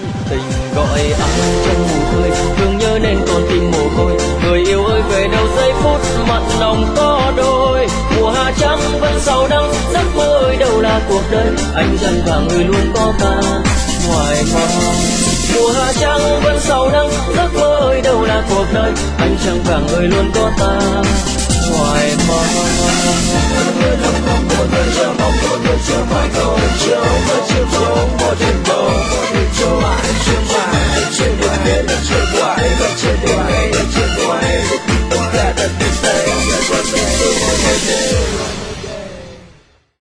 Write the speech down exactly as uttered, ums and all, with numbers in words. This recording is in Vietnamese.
Tình gọi ai trong mù khơi, thương nhớ nên còn tim mồ côi. Người yêu ơi về đâu giây phút mặn nồng có đôi. Mùa hạ trắng vẫn sầu đắng, giấc mơ ơi đâu là cuộc đời. Ánh trăng vàng người luôn có ta ngoài mơ. Mùa hạ trắng vẫn sầu đắng, giấc mơ ơi đâu là cuộc đời. Ánh trăng vàng người luôn có ta ngoài mơ. Một người lòng không, một người chờ mong, một người chờ mãi không chờ, một chiều trống, một đêm bầu, một đêm trống.